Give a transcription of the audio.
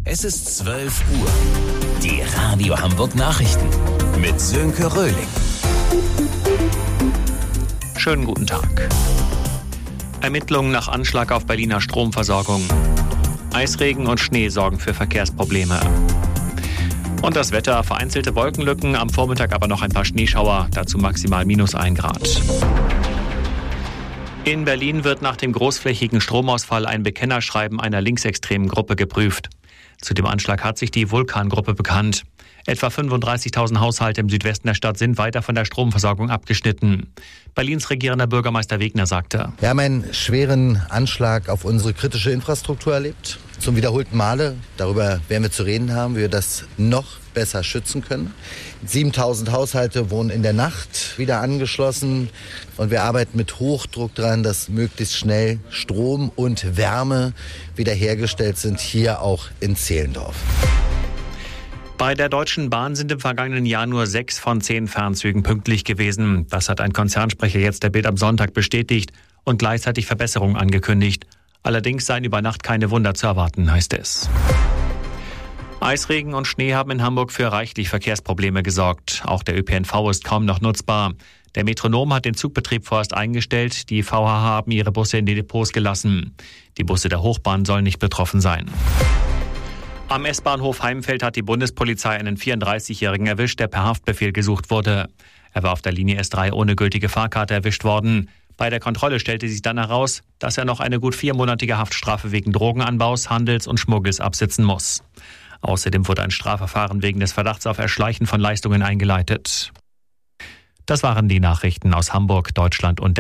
Es ist 12 Uhr. Die Radio Hamburg Nachrichten mit Sönke Röhling. Schönen guten Tag. Ermittlungen nach Anschlag auf Berliner Stromversorgung. Eisregen und Schnee sorgen für Verkehrsprobleme. Und das Wetter: vereinzelte Wolkenlücken, am Vormittag aber noch ein paar Schneeschauer, dazu maximal -1 Grad. In Berlin wird nach dem großflächigen Stromausfall ein Bekennerschreiben einer linksextremen Gruppe geprüft. Zu dem Anschlag hat sich die Vulkan-Gruppe bekannt. Etwa 35.000 Haushalte im Südwesten der Stadt sind weiter von der Stromversorgung abgeschnitten. Berlins regierender Bürgermeister Wegner sagte: Wir haben einen schweren Anschlag auf unsere kritische Infrastruktur erlebt. Zum wiederholten Male. Darüber werden wir zu reden haben, wie wir das noch besser schützen können. 7.000 Haushalte wurden in der Nacht wieder angeschlossen. Und wir arbeiten mit Hochdruck daran, dass möglichst schnell Strom und Wärme wiederhergestellt sind, hier auch in Zehlendorf. Bei der Deutschen Bahn sind im vergangenen Jahr nur 6 von 10 Fernzügen pünktlich gewesen. Das hat ein Konzernsprecher jetzt der Bild am Sonntag bestätigt und gleichzeitig Verbesserungen angekündigt. Allerdings seien über Nacht keine Wunder zu erwarten, heißt es. Eisregen und Schnee haben in Hamburg für reichlich Verkehrsprobleme gesorgt. Auch der ÖPNV ist kaum noch nutzbar. Der Metronom hat den Zugbetrieb vorerst eingestellt. Die VHH haben ihre Busse in die Depots gelassen. Die Busse der Hochbahn sollen nicht betroffen sein. Am S-Bahnhof Heimfeld hat die Bundespolizei einen 34-Jährigen erwischt, der per Haftbefehl gesucht wurde. Er war auf der Linie S3 ohne gültige Fahrkarte erwischt worden. Bei der Kontrolle stellte sich dann heraus, dass er noch eine gut 4-monatige Haftstrafe wegen Drogenanbaus, Handels und Schmuggels absitzen muss. Außerdem wurde ein Strafverfahren wegen des Verdachts auf Erschleichen von Leistungen eingeleitet. Das waren die Nachrichten aus Hamburg, Deutschland und der